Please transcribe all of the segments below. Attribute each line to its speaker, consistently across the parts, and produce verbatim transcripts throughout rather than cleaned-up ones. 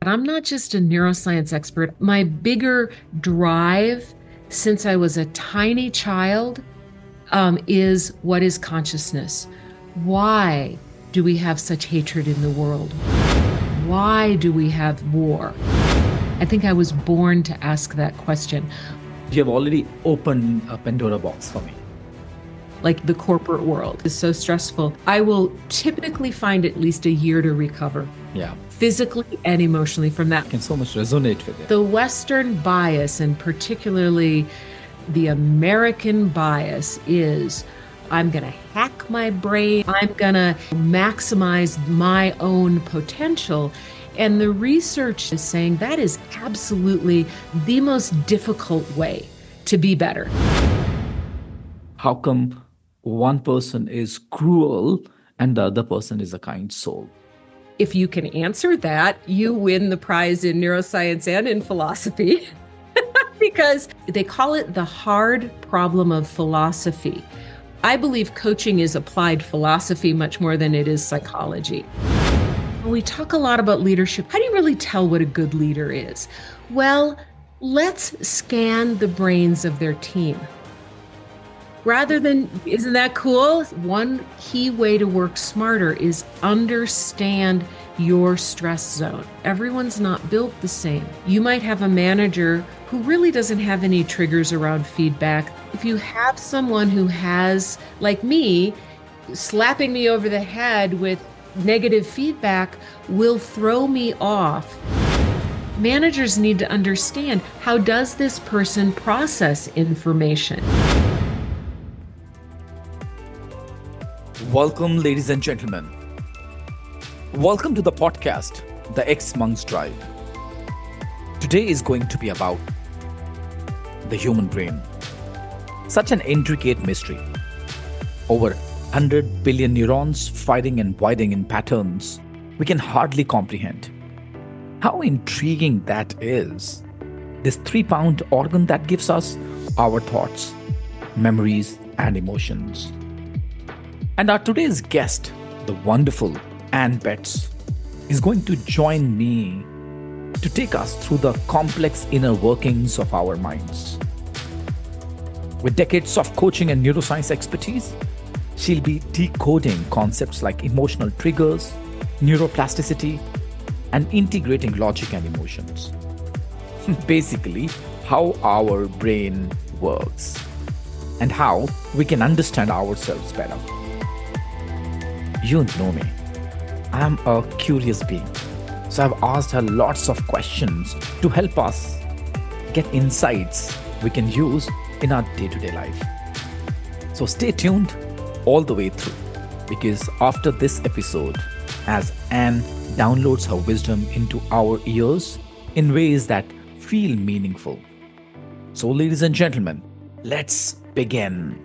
Speaker 1: I'm not just a neuroscience expert. My bigger drive since I was a tiny child um, is what is consciousness? Why do we have such hatred in the world? Why do we have war? I think I was born to ask that question.
Speaker 2: You have already opened a Pandora box for me.
Speaker 1: Like the corporate world is so stressful. I will typically find at least a year to recover.
Speaker 2: Yeah.
Speaker 1: Physically and emotionally from that.
Speaker 2: I can so much resonate with it.
Speaker 1: The Western bias, and particularly the American bias, is I'm going to hack my brain. I'm going to maximize my own potential. And the research is saying that is absolutely the most difficult way to be better.
Speaker 2: How come one person is cruel and the other person is a kind soul?
Speaker 1: If you can answer that, you win the prize in neuroscience and in philosophy, because they call it the hard problem of philosophy. I believe coaching is applied philosophy much more than it is psychology. We talk a lot about leadership. How do you really tell what a good leader is? Well, let's scan the brains of their team. Rather than, isn't that cool? One key way to work smarter is understand your stress zone. Everyone's not built the same. You might have a manager who really doesn't have any triggers around feedback. If you have someone who has, like me, slapping me over the head with negative feedback will throw me off. Managers need to understand, how does this person process information?
Speaker 2: Welcome, ladies and gentlemen. Welcome to the podcast, The X-Monks Drive. Today is going to be about the human brain. Such an intricate mystery. Over one hundred billion neurons firing and wiring in patterns we can hardly comprehend. How intriguing that is. This three-pound organ that gives us our thoughts, memories, and emotions. And our today's guest, the wonderful Ann Betts, is going to join me to take us through the complex inner workings of our minds. With decades of coaching and neuroscience expertise, she'll be decoding concepts like emotional triggers, neuroplasticity, and integrating logic and emotions. Basically, how our brain works and how we can understand ourselves better. You know me. I'm a curious being. So I've asked her lots of questions to help us get insights we can use in our day-to-day life. So stay tuned all the way through, because after this episode, as Ann downloads her wisdom into our ears in ways that feel meaningful. So ladies and gentlemen, let's begin.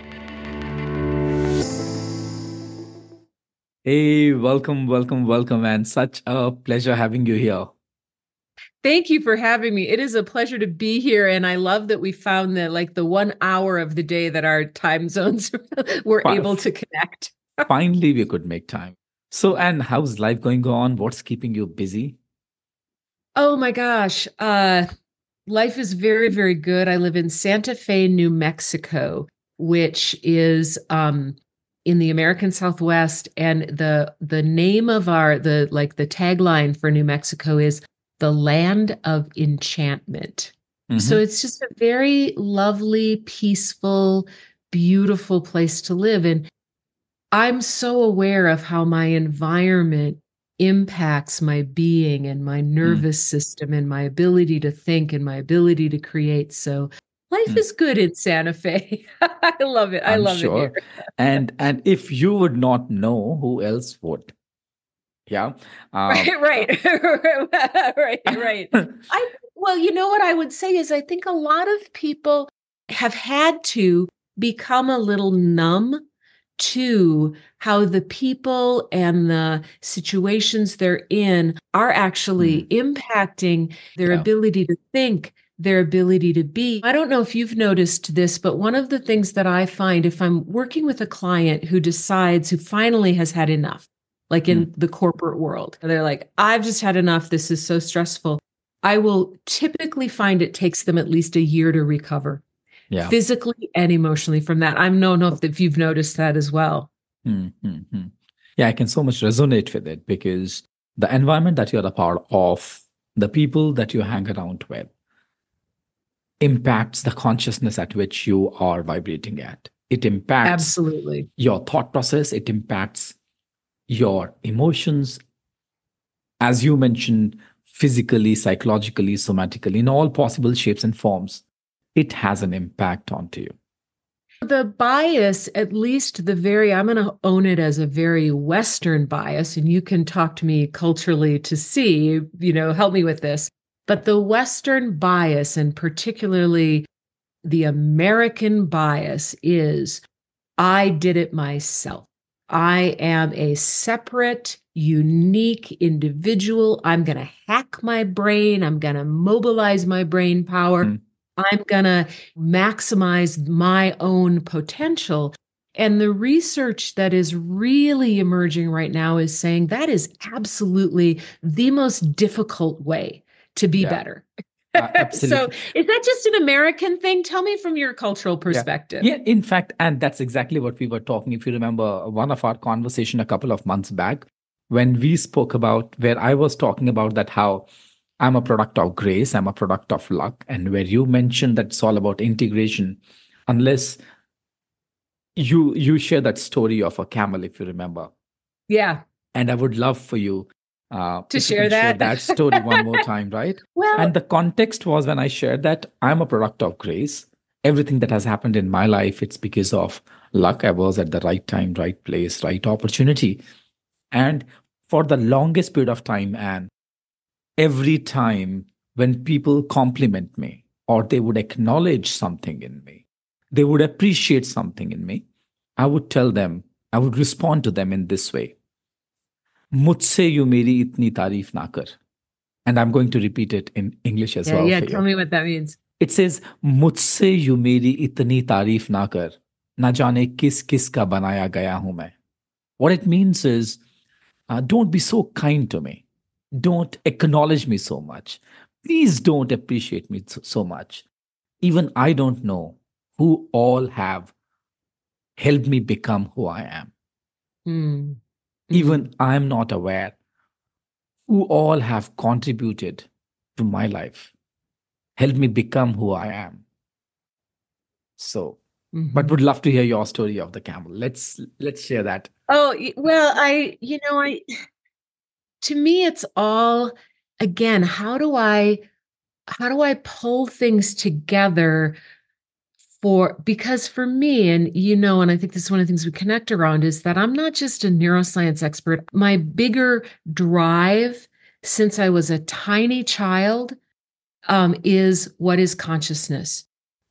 Speaker 2: Hey, welcome, welcome, welcome, and such a pleasure having you here.
Speaker 1: Thank you for having me. It is a pleasure to be here, and I love that we found the like the one hour of the day that our time zones were
Speaker 2: Fi-
Speaker 1: able to connect.
Speaker 2: Finally, we could make time. So, Anne, how's life going on? What's keeping you busy?
Speaker 1: Oh my gosh, uh, life is very, very good. I live in Santa Fe, New Mexico, which is um, in the American Southwest, and the the name of our the like the tagline for New Mexico is the land of enchantment. Mm-hmm. So it's just a very lovely, peaceful, beautiful place to live. And I'm so aware of how my environment impacts my being and my nervous mm. system and my ability to think and my ability to create. So life mm. is good in Santa Fe. I love it. I
Speaker 2: I'm
Speaker 1: love
Speaker 2: sure.
Speaker 1: it here.
Speaker 2: and and if you would not know, who else would? Yeah.
Speaker 1: Um, right, right, right, right. I, well, you know what I would say is I think a lot of people have had to become a little numb to how the people and the situations they're in are actually mm. impacting their yeah. ability to think, their ability to be. I don't know if you've noticed this, but one of the things that I find if I'm working with a client who decides, who finally has had enough, like in
Speaker 2: Mm.
Speaker 1: the corporate world. They're like, I've just had enough. This is so stressful. I will typically find it takes them at least a year to recover
Speaker 2: Yeah.
Speaker 1: physically and emotionally from that. I don't know if, if you've noticed that as well.
Speaker 2: Mm-hmm. Yeah, I can so much resonate with it because the environment that you're a part of, the people that you hang around with, impacts the consciousness at which you are vibrating at. It impacts
Speaker 1: Absolutely
Speaker 2: your thought process. It impacts your emotions, as you mentioned, physically, psychologically, somatically, in all possible shapes and forms. It has an impact onto you.
Speaker 1: The bias, at least the very, I'm going to own it as a very Western bias, and you can talk to me culturally to see, you know, help me with this. But the Western bias, and particularly the American bias, is I did it myself. I am a separate, unique individual. I'm going to hack my brain. I'm going to mobilize my brain power.
Speaker 2: Mm.
Speaker 1: I'm going to maximize my own potential. And the research that is really emerging right now is saying that is absolutely the most difficult way to be
Speaker 2: Yeah.
Speaker 1: better.
Speaker 2: Uh, absolutely.
Speaker 1: So is that just an American thing? Tell me from your cultural perspective.
Speaker 2: Yeah. yeah, in fact, and that's exactly what we were talking. If you remember one of our conversation a couple of months back, when we spoke about where I was talking about that how I'm a product of grace, I'm a product of luck, and where you mentioned that it's all about integration, unless you you share that story of a camel, if you remember.
Speaker 1: Yeah.
Speaker 2: And I would love for you uh,
Speaker 1: to
Speaker 2: if you
Speaker 1: share
Speaker 2: can share
Speaker 1: that
Speaker 2: that story one more time, right?
Speaker 1: Well,
Speaker 2: and the context was when I shared that I'm a product of grace. Everything that has happened in my life, it's because of luck. I was at the right time, right place, right opportunity. And for the longest period of time, and every time when people compliment me or they would acknowledge something in me, they would appreciate something in me, I would tell them, I would respond to them in this way. मुझसे you मेरी इतनी तारीफ ना कर. And I'm going to repeat it in English as
Speaker 1: yeah,
Speaker 2: well
Speaker 1: yeah.
Speaker 2: for
Speaker 1: Tell
Speaker 2: you.
Speaker 1: me what that means.
Speaker 2: It says, मुझसे you मेरी इतनी तारीफ ना कर. ना जाने किस किस का बनाया गया हूं मैं. What it means is, uh, don't be so kind to me. Don't acknowledge me so much. Please don't appreciate me so, so much. Even I don't know who all have helped me become who I am.
Speaker 1: Mm.
Speaker 2: Even
Speaker 1: Mm.
Speaker 2: I'm not aware who all have contributed to my life, helped me become who I am. So,
Speaker 1: Mm-hmm.
Speaker 2: but would love to hear your story of the camel. Let's let's share that.
Speaker 1: Oh, well, I, you know, I, to me, it's all, again, how do I, how do I pull things together for, because for me, and you know, and I think this is one of the things we connect around, is that I'm not just a neuroscience expert. My bigger drive since I was a tiny child um, is what is consciousness?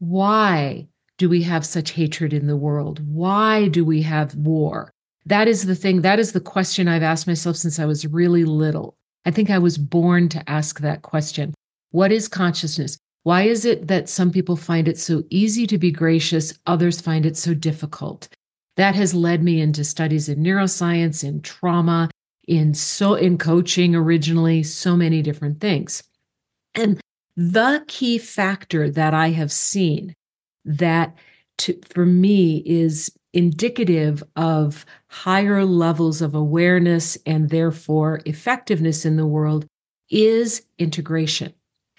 Speaker 1: Why do we have such hatred in the world? Why do we have war? That is the thing. That is the question I've asked myself since I was really little. I think I was born to ask that question. What is consciousness? Why is it that some people find it so easy to be gracious, others find it so difficult? That has led me into studies in neuroscience, in trauma, in so in coaching originally, so many different things. And the key factor that I have seen that to, for me is indicative of higher levels of awareness and therefore effectiveness in the world is integration.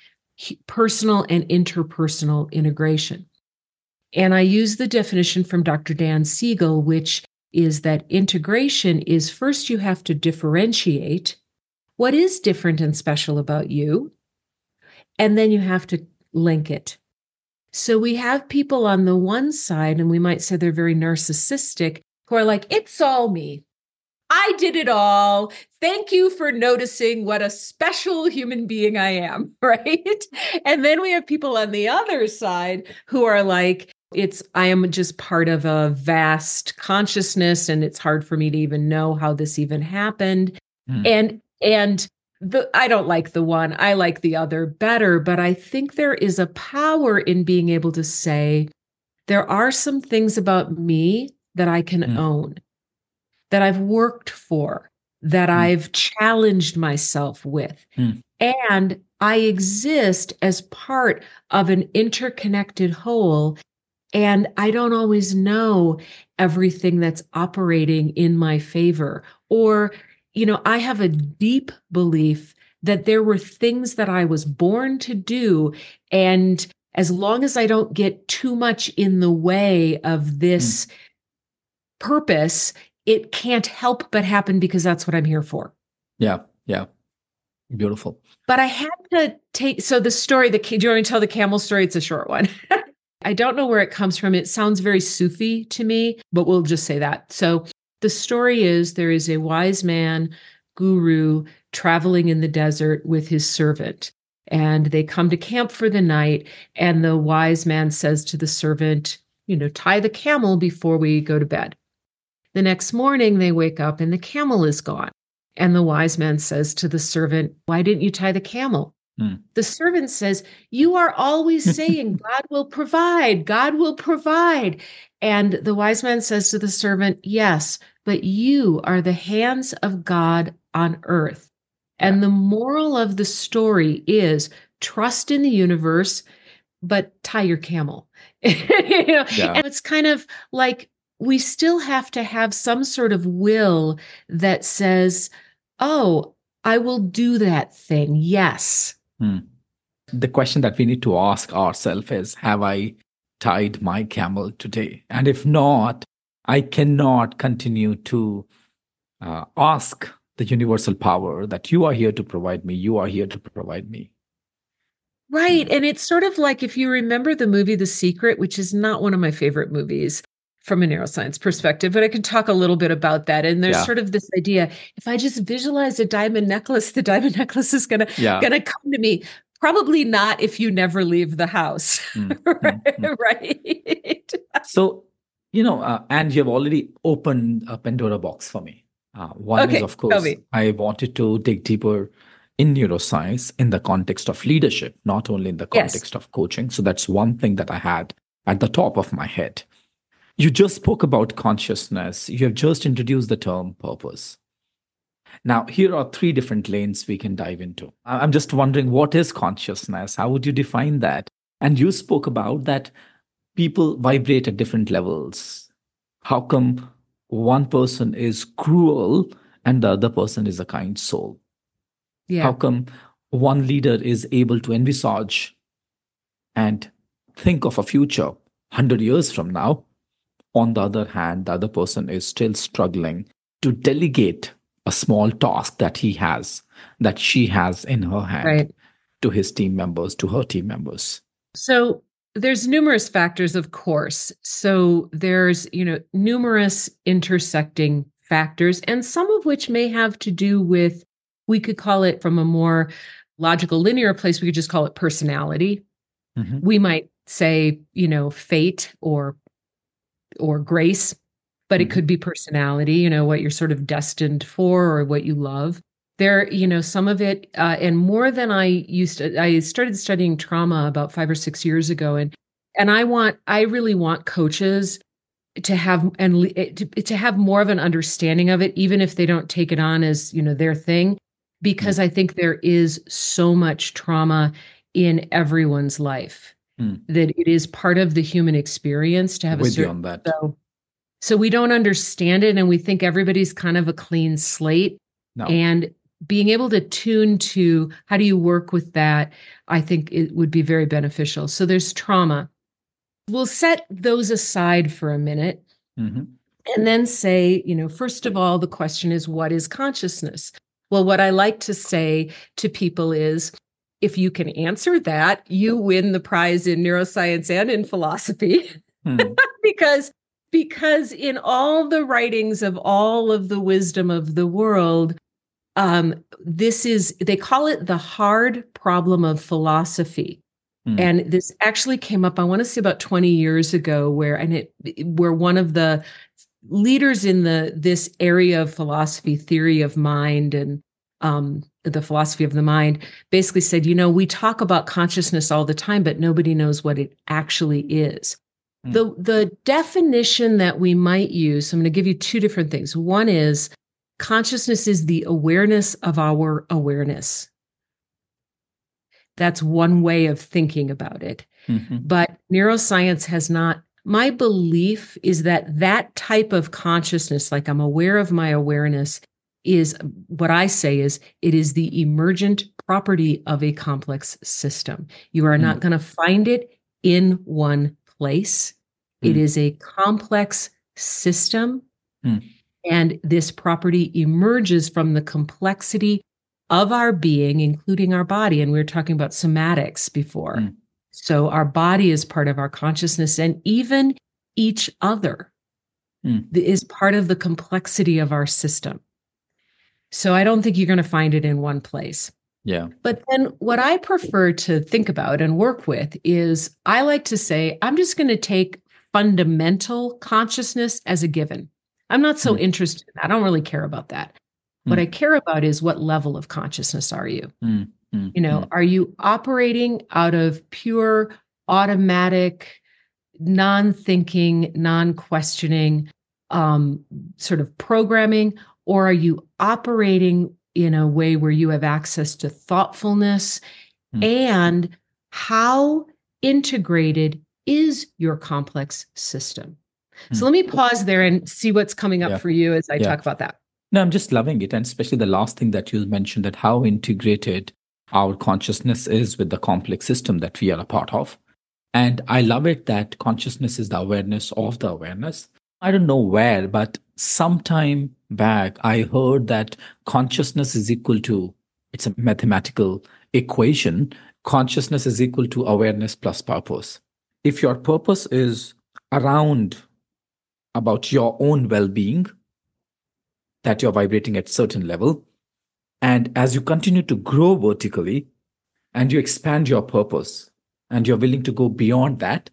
Speaker 1: Personal and interpersonal integration. And I use the definition from Doctor Dan Siegel, which is that integration is first you have to differentiate what is different and special about you, and then you have to link it. So we have people on the one side, and we might say they're very narcissistic, who are like, it's all me. I did it all. Thank you for noticing what a special human being I am, right? And then we have people on the other side who are like, it's, I am just part of a vast consciousness, and it's hard for me to even know how this even happened. Mm. And, and the, I don't like the one, I like the other better, but I think there is a power in being able to say, there are some things about me that I can mm. own, that I've worked for, that
Speaker 2: Mm.
Speaker 1: I've challenged myself with.
Speaker 2: Mm.
Speaker 1: And I exist as part of an interconnected whole. And I don't always know everything that's operating in my favor. Or, you know, I have a deep belief that there were things that I was born to do. And as long as I don't get too much in the way of this mm. purpose, it can't help but happen because that's what I'm here for.
Speaker 2: Yeah, yeah. Beautiful.
Speaker 1: But I had to take, so the story, the, do you want me to tell the camel story? It's a short one. I don't know where it comes from. It sounds very Sufi to me, but we'll just say that. So the story is there is a wise man, guru, traveling in the desert with his servant. And they come to camp for the night. And the wise man says to the servant, you know, tie the camel before we go to bed. The next morning they wake up and the camel is gone. And the wise man says to the servant, why didn't you tie the camel? Mm. The servant says, you are always saying God will provide, God will provide. And the wise man says to the servant, yes, but you are the hands of God on earth. And yeah. the moral of the story is trust in the universe, but tie your camel. you know? yeah. And it's kind of like we still have to have some sort of will that says, oh, I will do that thing. Yes.
Speaker 2: Hmm. The question that we need to ask ourselves is, have I tied my camel today? And if not, I cannot continue to uh, ask the universal power that you are here to provide me. You are here to provide me.
Speaker 1: Right. Hmm. And it's sort of like, if you remember the movie The Secret, which is not one of my favorite movies from a neuroscience perspective, but I can talk a little bit about that. And there's yeah. sort of this idea, if I just visualize a diamond necklace, the diamond necklace is going to yeah. gonna come to me. Probably not if you never leave the house, mm, right? Mm, right?
Speaker 2: So, you know, uh, and you've already opened a Pandora box for me. Uh, one okay, is, of course, I wanted to dig deeper in neuroscience in the context of leadership, not only in the context yes. of coaching. So that's one thing that I had at the top of my head. You just spoke about consciousness. You have just introduced the term purpose. Now, here are three different lanes we can dive into. I'm just wondering, what is consciousness? How would you define that? And you spoke about that people vibrate at different levels. How come one person is cruel and the other person is a kind soul? Yeah. How come one leader is able to envisage and think of a future one hundred years from now? On the other hand, the other person is still struggling to delegate a small task that he has, that she has in her hand right. to his team members, to her team members.
Speaker 1: So there's numerous factors, of course. So there's, you know, numerous intersecting factors, and some of which may have to do with, we could call it from a more logical, linear place, we could just call it personality. Mm-hmm. We might say, you know, fate or or grace, but it could be personality, you know, what you're sort of destined for or what you love. There, you know, some of it, uh, and more than I used to, I started studying trauma about five or six years ago. And, and I want, I really want coaches to have, and to, to have more of an understanding of it, even if they don't take it on as, you know, their thing, because mm. I think there is so much trauma in everyone's life. Mm. That it is part of the human experience to have
Speaker 2: With
Speaker 1: a certain,
Speaker 2: you on that.
Speaker 1: So, so we don't understand it, and we think everybody's kind of a clean slate. No. And being able to tune to how do you work with that, I think it would be very beneficial. So there's trauma. We'll set those aside for a minute mm-hmm. and then say, you know, first of all, the question is, what is consciousness? Well, what I like to say to people is, if you can answer that, you win the prize in neuroscience and in philosophy. Hmm. because, because in all the writings of all of the wisdom of the world, um, this is, they call it the hard problem of philosophy. Hmm. And this actually came up, I want to say about twenty years ago, where, and it, where one of the leaders in the, this area of philosophy, theory of mind, and um, the philosophy of the mind, basically said, you know, we talk about consciousness all the time, but nobody knows what it actually is. Mm. The, the definition that we might use, I'm going to give you two different things. One is consciousness is the awareness of our awareness. That's one way of thinking about it. Mm-hmm. But neuroscience has not, my belief is that that type of consciousness, like I'm aware of my awareness, is what I say is it is the emergent property of a complex system. You are mm. not going to find it in one place. Mm. It is a complex system. Mm. And this property emerges from the complexity of our being, including our body. And we were talking about somatics before. Mm. So our body is part of our consciousness, and even each other mm. is part of the complexity of our system. So I don't think you're going to find it in one place.
Speaker 2: Yeah.
Speaker 1: But then what I prefer to think about and work with is I like to say, I'm just going to take fundamental consciousness as a given. I'm not so mm. interested in that. I don't really care about that. Mm. What I care about is what level of consciousness are you? Mm. Mm. You know, mm. are you operating out of pure, automatic, non-thinking, non-questioning um, sort of programming? Or are you operating in a way where you have access to thoughtfulness? Mm. And how integrated is your complex system? Mm. So let me pause there and see what's coming up yeah. for you as I yeah. talk about that.
Speaker 2: No, I'm just loving it. And especially the last thing that you mentioned, that how integrated our consciousness is with the complex system that we are a part of. And I love it that consciousness is the awareness of the awareness. I don't know where, but sometime back, I heard that consciousness is equal to, it's a mathematical equation. Consciousness is equal to awareness plus purpose. If your purpose is around about your own well-being, that you're vibrating at a certain level, and as you continue to grow vertically and you expand your purpose and you're willing to go beyond that,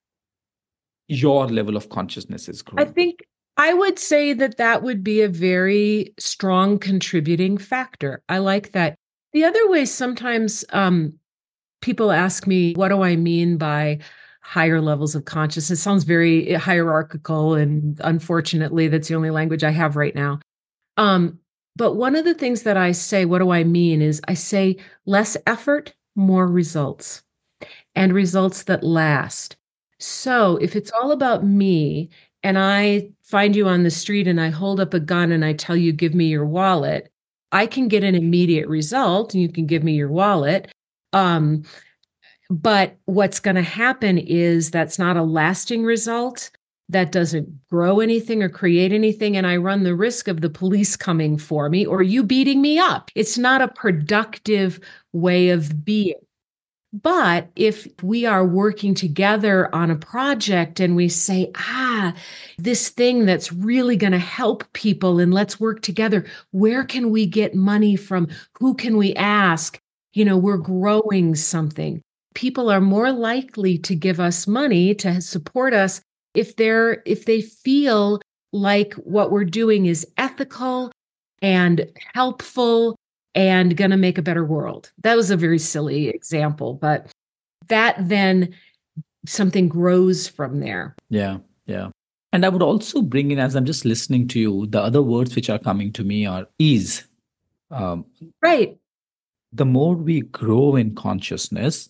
Speaker 2: your level of consciousness is growing.
Speaker 1: I think I would say that that would be a very strong contributing factor. I like that. The other way, sometimes um, people ask me, what do I mean by higher levels of consciousness? It sounds very hierarchical, and unfortunately, that's the only language I have right now. Um, but one of the things that I say, what do I mean, is I say less effort, more results, and results that last. So if it's all about me, and I find you on the street and I hold up a gun and I tell you, give me your wallet, I can get an immediate result and you can give me your wallet. Um, but what's going to happen is that's not a lasting result. That doesn't grow anything or create anything. And I run the risk of the police coming for me or you beating me up. It's not a productive way of being. But if we are working together on a project and we say, ah, this thing that's really going to help people and let's work together, where can we get money from? Who can we ask? You know, we're growing something. People are more likely to give us money to support us if they're if they feel like what we're doing is ethical and helpful and going to make a better world. That was a very silly example, but that then something grows from there.
Speaker 2: Yeah, yeah. And I would also bring in, as I'm just listening to you, the other words which are coming to me are ease. Um,
Speaker 1: right.
Speaker 2: The more we grow in consciousness,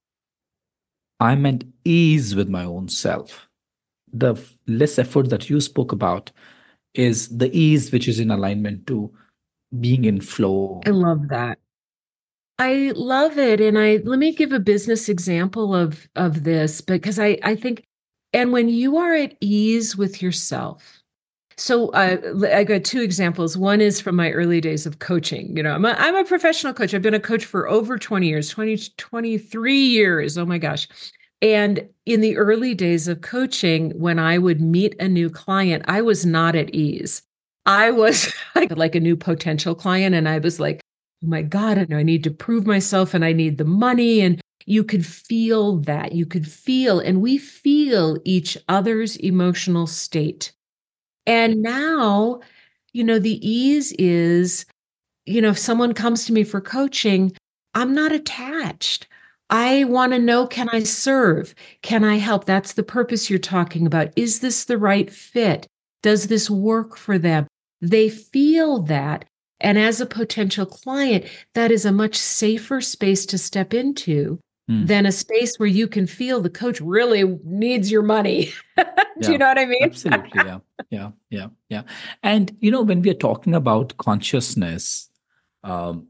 Speaker 2: I'm at ease with my own self. The less effort that you spoke about is the ease which is in alignment to being in flow.
Speaker 1: I love that. I love it. And I let me give a business example of, of this, because I, I think, and when you are at ease with yourself, so uh, I got two examples. One is from my early days of coaching. You know, I'm a, I'm a professional coach. I've been a coach for over twenty years, twenty, twenty-three years. Oh my gosh. And in the early days of coaching, when I would meet a new client, I was not at ease. I was like, like a new potential client. And I was like, oh my God, I know I need to prove myself and I need the money. And you could feel that. You could feel, and we feel each other's emotional state. And now, you know, the ease is, you know, if someone comes to me for coaching, I'm not attached. I want to know, can I serve? Can I help? That's the purpose you're talking about. Is this the right fit? Does this work for them? they feel that. And as a potential client, that is a much safer space to step into mm. than a space where you can feel the coach really needs your money. Do
Speaker 2: yeah,
Speaker 1: you know what I mean?
Speaker 2: Absolutely. Yeah. Yeah. Yeah. Yeah. And, you know, when we are talking about consciousness, um,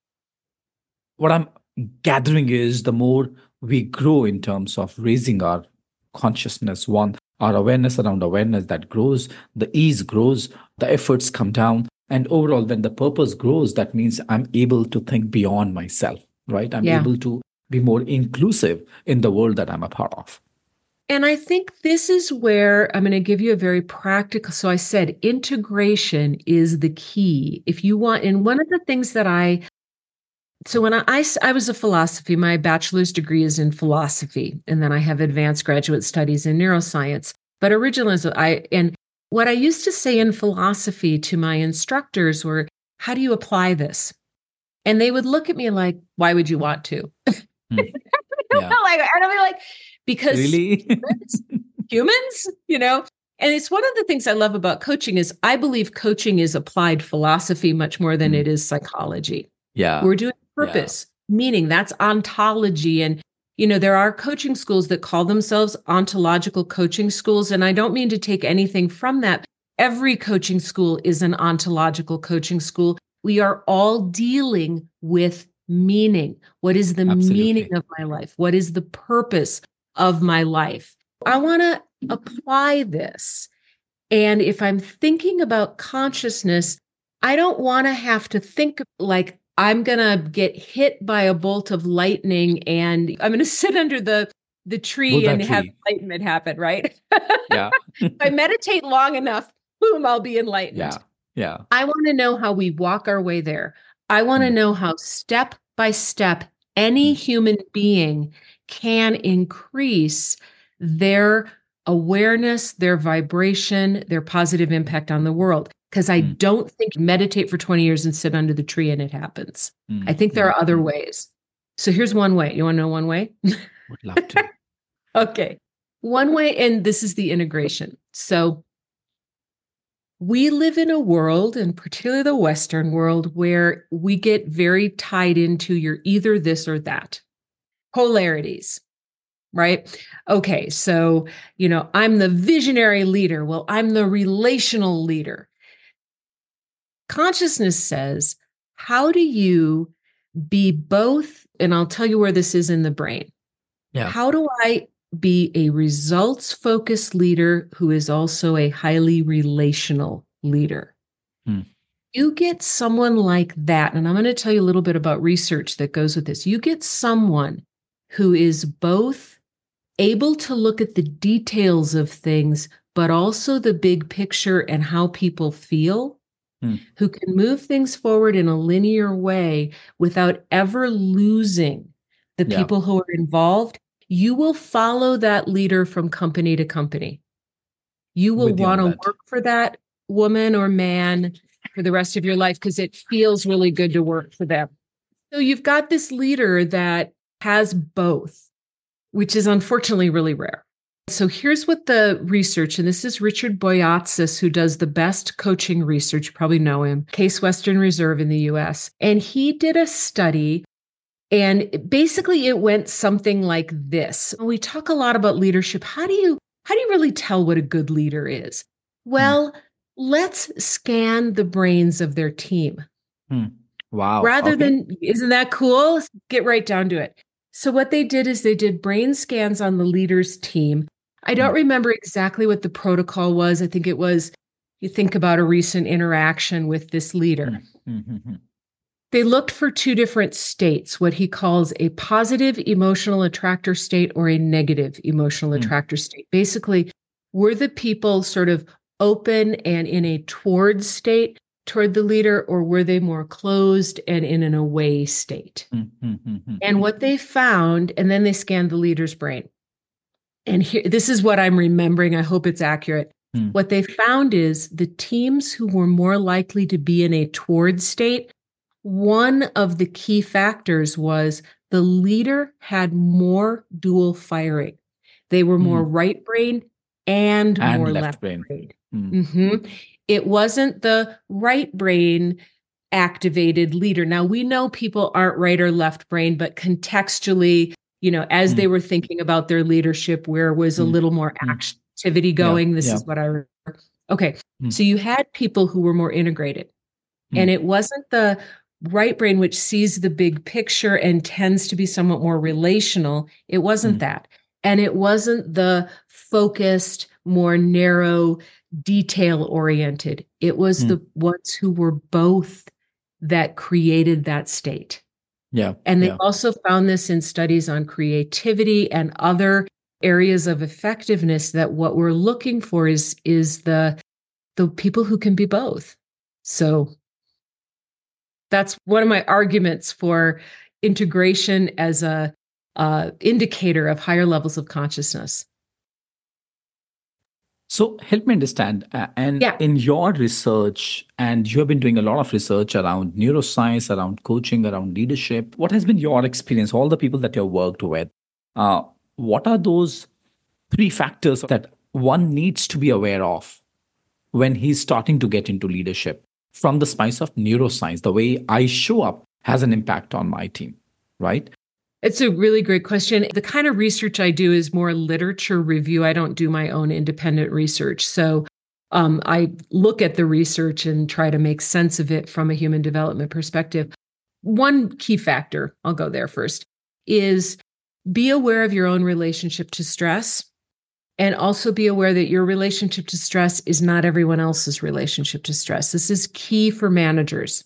Speaker 2: what I'm gathering is the more we grow in terms of raising our consciousness, one, our awareness around awareness that grows, the ease grows, the efforts come down. And overall, when the purpose grows, that means I'm able to think beyond myself, right? I'm
Speaker 1: yeah.
Speaker 2: able to be more inclusive in the world that I'm a part of.
Speaker 1: And I think this is where I'm going to give you a very practical. So I said integration is the key. If you want, and one of the things that I, so when I, I, I was a philosophy, my bachelor's degree is in philosophy, and then I have advanced graduate studies in neuroscience. But originally, I, and what I used to say in philosophy to my instructors were, how do you apply this? And they would look at me like, why would you want to? Hmm. Yeah. like, and I'd be like, because
Speaker 2: really?
Speaker 1: humans, humans, you know? And it's one of the things I love about coaching is I believe coaching is applied philosophy much more than mm. it is psychology.
Speaker 2: Yeah.
Speaker 1: We're doing purpose, yeah. meaning that's ontology. And, you know, there are coaching schools that call themselves ontological coaching schools. And I don't mean to take anything from that. Every coaching school is an ontological coaching school. We are all dealing with meaning. What is the Absolutely. meaning of my life? What is the purpose of my life? I want to apply this. And if I'm thinking about consciousness, I don't want to have to think like I'm going to get hit by a bolt of lightning and I'm going to sit under the, the tree and tree. have enlightenment happen, right?
Speaker 2: Yeah.
Speaker 1: If I meditate long enough, boom, I'll be enlightened.
Speaker 2: Yeah. Yeah.
Speaker 1: I want to know how we walk our way there. I want to mm. know how step by step any mm. human being can increase their awareness, their vibration, their positive impact on the world. Because I mm. don't think meditate for twenty years and sit under the tree and it happens. Mm. I think there are other ways. So here's one way. You want to know one way?
Speaker 2: Would love to.
Speaker 1: Okay. One way, and this is the integration. So we live in a world, and particularly the Western world, where we get very tied into you're either this or that. Polarities, right? Okay, so, you know, I'm the visionary leader. Well, I'm the relational leader. Consciousness says, how do you be both? And I'll tell you where this is in the brain.
Speaker 2: Yeah.
Speaker 1: How do I be a results-focused leader who is also a highly relational leader? Hmm. You get someone like that, and I'm going to tell you a little bit about research that goes with this. You get someone who is both able to look at the details of things, but also the big picture and how people feel, hmm. who can move things forward in a linear way without ever losing the yeah. people who are involved. You will follow that leader from company to company. You will want to work for that woman or man for the rest of your life because it feels really good to work for them. So you've got this leader that has both, which is unfortunately really rare. So here's what the research, and this is Richard Boyatzis, who does the best coaching research. You probably know him, Case Western Reserve in the U S. And he did a study. And basically it went something like this. We talk a lot about leadership. How do you, how do you really tell what a good leader is? Well, mm. let's scan the brains of their team.
Speaker 2: Mm. Wow.
Speaker 1: Rather
Speaker 2: okay.
Speaker 1: than, isn't that cool? Let's get right down to it. So what they did is they did brain scans on the leader's team. I don't mm. remember exactly what the protocol was. I think it was, you think about a recent interaction with this leader. Mm. Mm-hmm. They looked for two different states, what he calls a positive emotional attractor state or a negative emotional mm. attractor state. Basically, were the people sort of open and in a toward state toward the leader, or were they more closed and in an away state? Mm-hmm. And what they found, and then they scanned the leader's brain. And here, this is what I'm remembering. I hope it's accurate. Mm. What they found is the teams who were more likely to be in a toward state, one of the key factors was the leader had more dual firing. They were more mm. right brain and, and more left, left brain. brain. Mm. Mm-hmm. It wasn't the right brain activated leader. Now, we know people aren't right or left brain, but contextually, you know, as mm. they were thinking about their leadership, where was a mm. little more mm. activity going? Yeah. This yeah. is what I remember. Okay. Mm. So you had people who were more integrated. Mm. And it wasn't the right brain, which sees the big picture and tends to be somewhat more relational. It wasn't mm. that. And it wasn't the focused, more narrow, detail oriented. It was mm. the ones who were both that created that state.
Speaker 2: Yeah.
Speaker 1: And they
Speaker 2: yeah.
Speaker 1: also found this in studies on creativity and other areas of effectiveness, that what we're looking for is, is the, the people who can be both. So that's one of my arguments for integration as a uh, indicator of higher levels of consciousness.
Speaker 2: So help me understand, uh, and yeah. in your research, and you have been doing a lot of research around neuroscience, around coaching, around leadership. What has been your experience, all the people that you've worked with? Uh, what are those three factors that one needs to be aware of when he's starting to get into leadership from the spice of neuroscience? The way I show up has an impact on my team, right?
Speaker 1: It's a really great question. The kind of research I do is more literature review. I don't do my own independent research. So um, I look at the research and try to make sense of it from a human development perspective. One key factor, I'll go there first, is be aware of your own relationship to stress, and also be aware that your relationship to stress is not everyone else's relationship to stress. This is key for managers.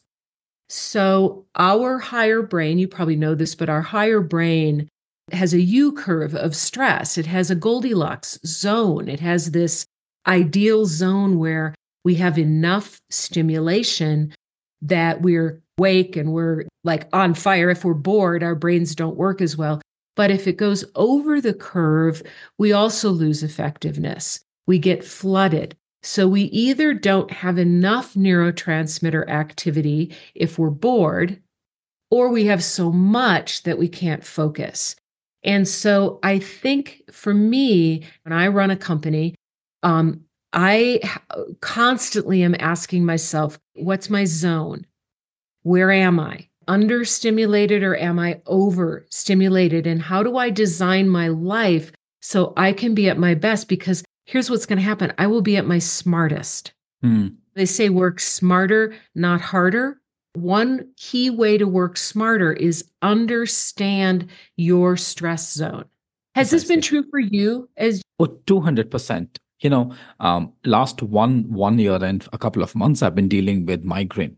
Speaker 1: So our higher brain, you probably know this, but our higher brain has a U curve of stress. It has a Goldilocks zone. It has this ideal zone where we have enough stimulation that we're awake and we're like on fire. If we're bored, our brains don't work as well. But if it goes over the curve, we also lose effectiveness. We get flooded. So we either don't have enough neurotransmitter activity if we're bored, or we have so much that we can't focus. And so I think for me, when I run a company, um, I constantly am asking myself, what's my zone? Where am I? Understimulated or am I overstimulated? And how do I design my life so I can be at my best? Because here's what's going to happen. I will be at my smartest. Mm. They say work smarter, not harder. One key way to work smarter is understand your stress zone. Has this been true for you? As
Speaker 2: Oh, two hundred percent. You know, um, last one, one year and a couple of months, I've been dealing with migraine.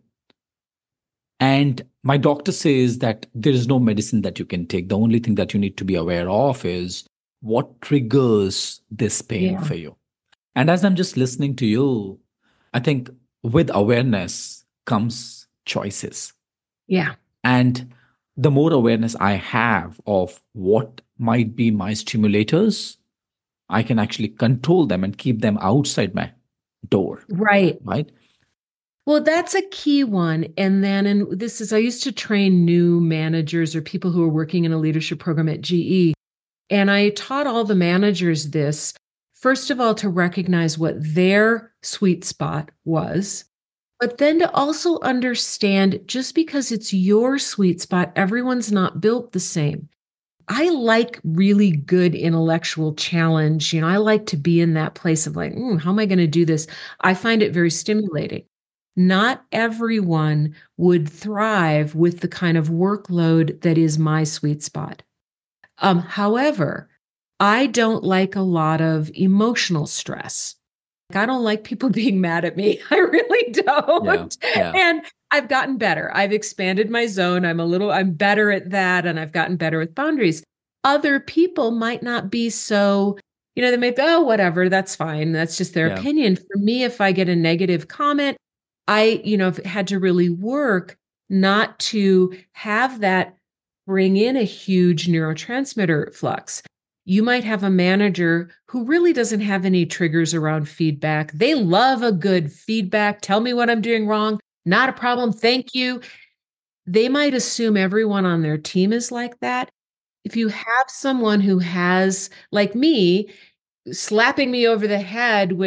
Speaker 2: And my doctor says that there is no medicine that you can take. The only thing that you need to be aware of is what triggers this pain yeah. for you. And as I'm just listening to you, I think with awareness comes choices.
Speaker 1: Yeah.
Speaker 2: And the more awareness I have of what might be my stimulators, I can actually control them and keep them outside my door.
Speaker 1: Right.
Speaker 2: Right.
Speaker 1: Well, that's a key one. And then, and this is, I used to train new managers or people who are working in a leadership program at G E. And I taught all the managers this, first of all, to recognize what their sweet spot was, but then to also understand just because it's your sweet spot, everyone's not built the same. I like really good intellectual challenge. You know, I like to be in that place of like, mm, how am I going to do this? I find it very stimulating. Not everyone would thrive with the kind of workload that is my sweet spot. Um, however, I don't like a lot of emotional stress. I don't like people being mad at me. I really don't. Yeah, yeah. And I've gotten better. I've expanded my zone. I'm a little, I'm better at that. And I've gotten better with boundaries. Other people might not be so, you know, they may be, oh, whatever, that's fine. That's just their yeah. opinion. For me, if I get a negative comment, I, you know, had to really work not to have that bring in a huge neurotransmitter flux. You might have a manager who really doesn't have any triggers around feedback. They love a good feedback. Tell me what I'm doing wrong. Not a problem. Thank you. They might assume everyone on their team is like that. If you have someone who has, like me, slapping me over the head with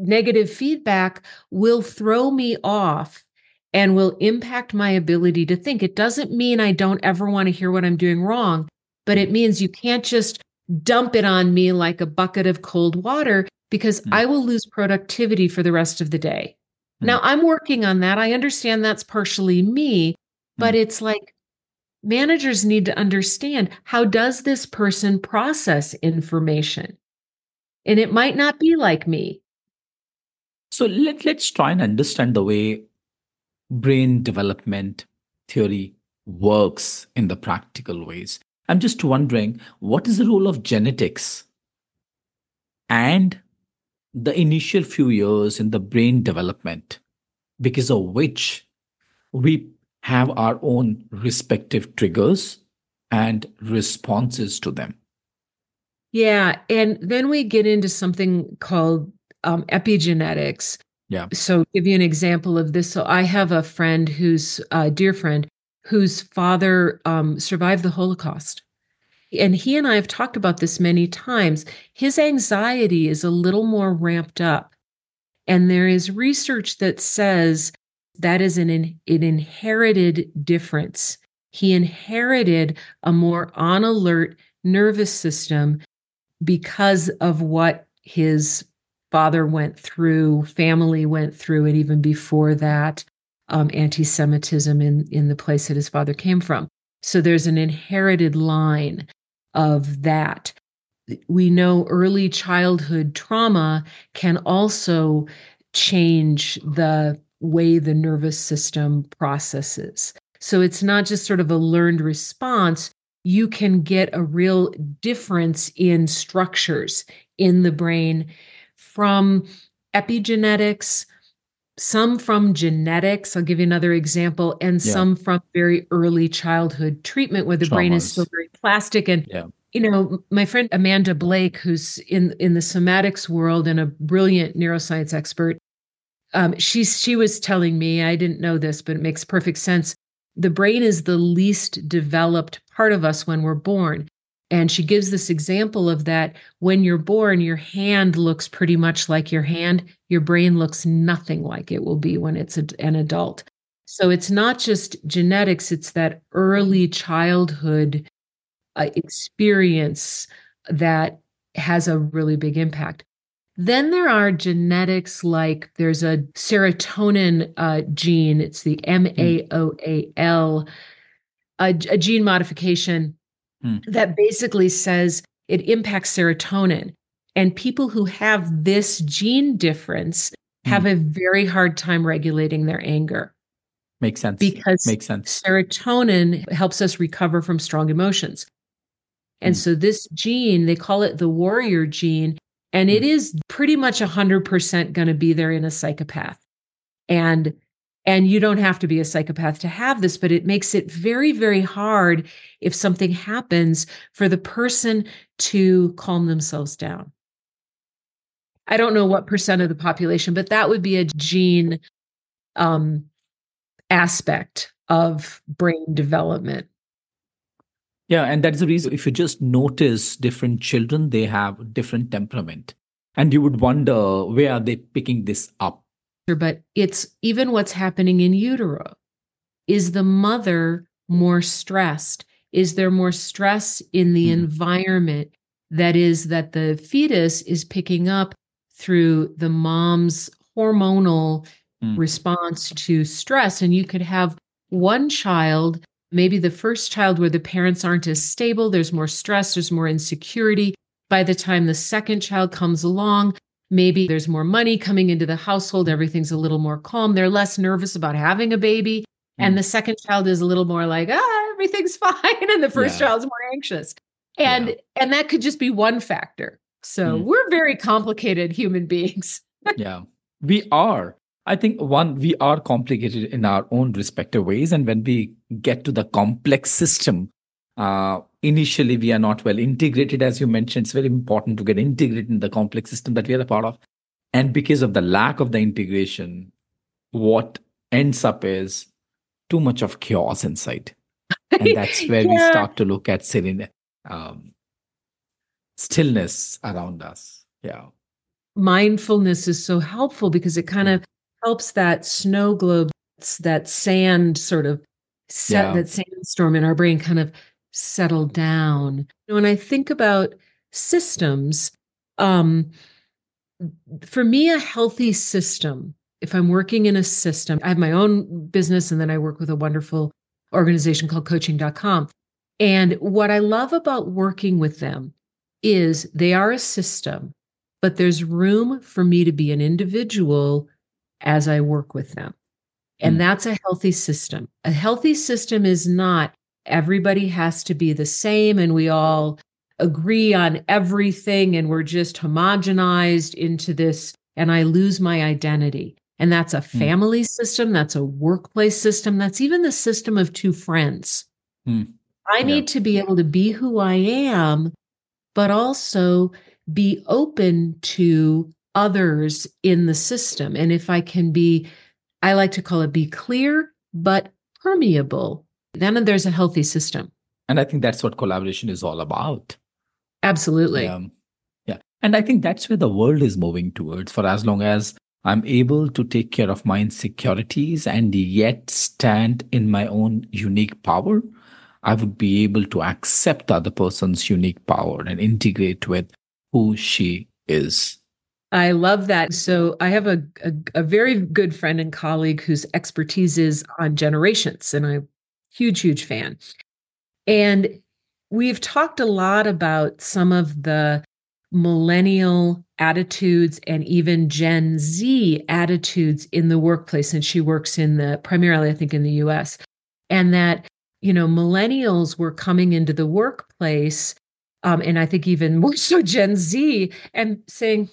Speaker 1: negative feedback will throw me off and will impact my ability to think. It doesn't mean I don't ever want to hear what I'm doing wrong, but it means you can't just dump it on me like a bucket of cold water, because mm. I will lose productivity for the rest of the day. Mm. Now, I'm working on that. I understand that's partially me, but mm. it's like managers need to understand, how does this person process information? And it might not be like me.
Speaker 2: So let, let's try and understand the way brain development theory works in the practical ways. I'm just wondering, what is the role of genetics and the initial few years in the brain development, because of which we have our own respective triggers and responses to them?
Speaker 1: Yeah. And then we get into something called um, epigenetics.
Speaker 2: Yeah.
Speaker 1: So give you an example of this. So I have a friend who's a dear friend whose father um, survived the Holocaust. And he and I have talked about this many times. His anxiety is a little more ramped up. And there is research that says that is an, an inherited difference. He inherited a more on alert nervous system because of what his father went through, family went through, and even before that, um, anti-Semitism in, in the place that his father came from. So there's an inherited line of that. We know early childhood trauma can also change the way the nervous system processes. So it's not just sort of a learned response. You can get a real difference in structures in the brain from epigenetics, some from genetics. I'll give you another example, and yeah. some from very early childhood treatment where the Traumas. brain is still very plastic. And, yeah. you know, my friend Amanda Blake, who's in, in the somatics world and a brilliant neuroscience expert, um, she's, she was telling me, I didn't know this, but it makes perfect sense. The brain is the least developed part of us when we're born. And she gives this example of that when you're born, your hand looks pretty much like your hand. Your brain looks nothing like it will be when it's a, an adult. So it's not just genetics, it's that early childhood uh, experience that has a really big impact. Then there are genetics, like there's a serotonin uh, gene. It's the M A O A L, a, a gene modification Hmm. that basically says it impacts serotonin. And people who have this gene difference have hmm. a very hard time regulating their anger.
Speaker 2: Makes sense.
Speaker 1: Because
Speaker 2: Makes sense.
Speaker 1: serotonin helps us recover from strong emotions. And hmm. so this gene, they call it the warrior gene, and hmm. it is pretty much one hundred percent going to be there in a psychopath. And And you don't have to be a psychopath to have this, but it makes it very, very hard if something happens for the person to calm themselves down. I don't know what percent of the population, but that would be a gene um, aspect of brain development.
Speaker 2: Yeah, and that's the reason if you just notice different children, they have different temperament. And you would wonder, where are they picking this up?
Speaker 1: But it's even what's happening in utero. Is the mother more stressed? Is there more stress in the mm. environment that is that the fetus is picking up through the mom's hormonal mm. response to stress? And you could have one child, maybe the first child, where the parents aren't as stable. There's more stress. There's more insecurity. By the time the second child comes along, maybe there's more money coming into the household. Everything's a little more calm. They're less nervous about having a baby. Mm. And the second child is a little more like, ah, everything's fine. And the first yeah. child's more anxious. And, yeah. and that could just be one factor. So mm. we're very complicated human beings.
Speaker 2: Yeah, we are. I think one, we are complicated in our own respective ways. And when we get to the complex system, uh, initially we are not well integrated. As you mentioned, it's very important to get integrated in the complex system that we are a part of. And because of the lack of the integration, what ends up is too much of chaos inside. And that's where yeah. we start to look at serene, um, stillness around us. Yeah.
Speaker 1: mindfulness is so helpful because it kind of helps that snow globe, that sand sort of set,
Speaker 2: Yeah.
Speaker 1: that sandstorm in our brain kind of settle down. When I think about systems, um, for me, a healthy system, if I'm working in a system, I have my own business and then I work with a wonderful organization called coaching dot com. And what I love about working with them is they are a system, but there's room for me to be an individual as I work with them. And
Speaker 2: Mm.
Speaker 1: that's a healthy system. A healthy system is not everybody has to be the same and we all agree on everything and we're just homogenized into this and I lose my identity. And that's a family system, that's a workplace system, that's even the system of two friends.
Speaker 2: Mm.
Speaker 1: I
Speaker 2: Yeah.
Speaker 1: need to be able to be who I am, but also be open to others in the system. And if I can be, I like to call it be clear, but permeable, then there's a healthy system.
Speaker 2: And I think that's what collaboration is all about.
Speaker 1: Absolutely.
Speaker 2: Yeah. Yeah. And I think that's where the world is moving towards. For as long as I'm able to take care of my insecurities and yet stand in my own unique power, I would be able to accept the other person's unique power and integrate with who she is.
Speaker 1: I love that. So I have a, a, a very good friend and colleague whose expertise is on generations, and I'm a huge, huge fan. And we've talked a lot about some of the millennial attitudes and even Gen Z attitudes in the workplace. And she works in the, primarily, I think, in the U S. And that, you know, millennials were coming into the workplace, um, and I think even more so Gen Z, and saying,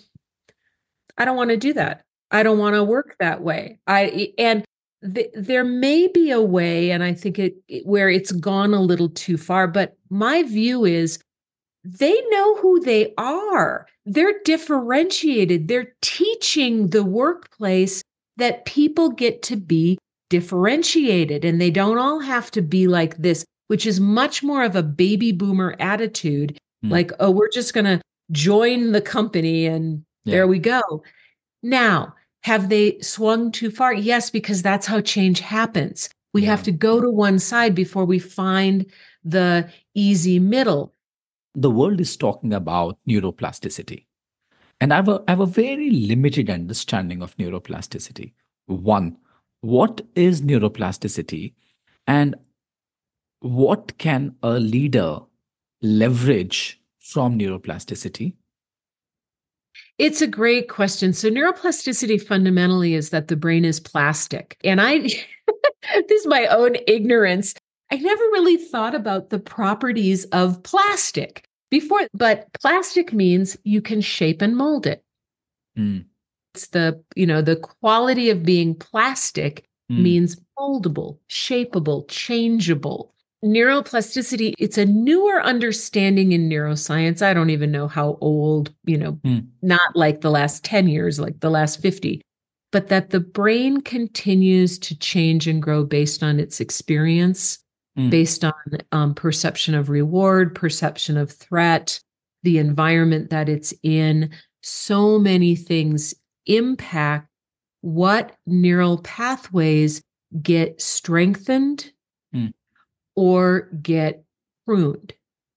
Speaker 1: I don't want to do that. I don't want to work that way. I and th- there may be a way, and I think it where it's gone a little too far. But my view is, they know who they are. They're differentiated. They're teaching the workplace that people get to be differentiated, and they don't all have to be like this, which is much more of a baby boomer attitude. Mm. Like, oh, we're just going to join the company and yeah. there we go. Now, have they swung too far? Yes, because that's how change happens. We yeah. have to go to one side before we find the easy middle.
Speaker 2: The world is talking about neuroplasticity. And I have a, I have a very limited understanding of neuroplasticity. One, what is neuroplasticity? And what can a leader leverage from neuroplasticity?
Speaker 1: It's a great question. So neuroplasticity fundamentally is that the brain is plastic. And I, this is my own ignorance. I never really thought about the properties of plastic before, but plastic means you can shape and mold it. Mm. It's the, you know, the quality of being plastic mm. means moldable, shapeable, changeable. Neuroplasticity, it's a newer understanding in neuroscience. I don't even know how old, you know, mm. not like the last ten years, like the last fifty, but that the brain continues to change and grow based on its experience, mm. based on um, perception of reward, perception of threat, the environment that it's in. So many things impact what neural pathways get strengthened mm. or get pruned.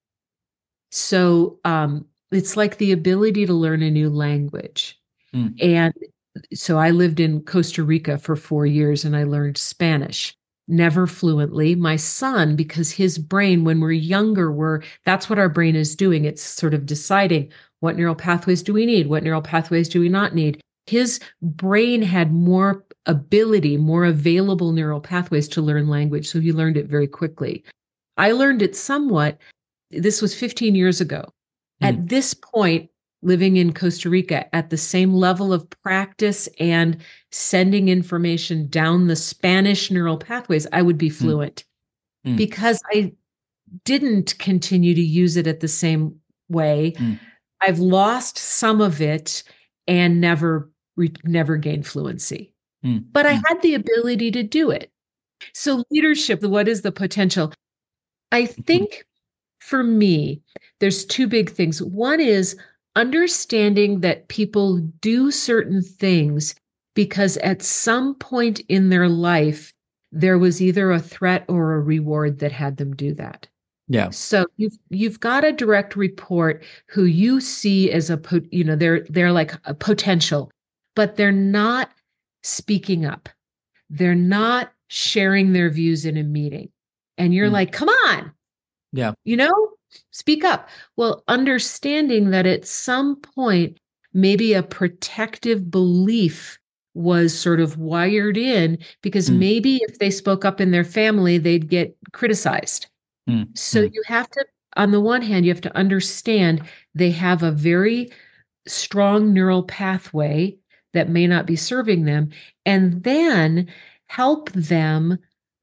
Speaker 1: So um, it's like the ability to learn a new language. Mm. And so I lived in Costa Rica for four years and I learned Spanish, never fluently. My son, because his brain, when we're younger, we're, that's what our brain is doing. It's sort of deciding what neural pathways do we need? What neural pathways do we not need? His brain had more ability, more available neural pathways to learn language. So he learned it very quickly. I learned it somewhat. This was fifteen years ago. Mm. At this point, living in Costa Rica, at the same level of practice and sending information down the Spanish neural pathways, I would be fluent mm. because I didn't continue to use it at the same way. Mm. I've lost some of it and never re- never gained fluency. Mm. But I mm. had the ability to do it. So leadership, what is the potential? I think for me, there's two big things. One is understanding that people do certain things because at some point in their life, there was either a threat or a reward that had them do that.
Speaker 2: Yeah.
Speaker 1: So you've you've got a direct report who you see as a po- you know they're they're like a potential, but they're not speaking up. They're not sharing their views in a meeting. And you're
Speaker 2: Mm.
Speaker 1: like, come on,
Speaker 2: Yeah.
Speaker 1: you know, speak up. Well, understanding that at some point, maybe a protective belief was sort of wired in because
Speaker 2: Mm.
Speaker 1: maybe if they spoke up in their family, they'd get criticized.
Speaker 2: Mm.
Speaker 1: So
Speaker 2: Mm.
Speaker 1: you have to, on the one hand, you have to understand they have a very strong neural pathway that may not be serving them, and then help them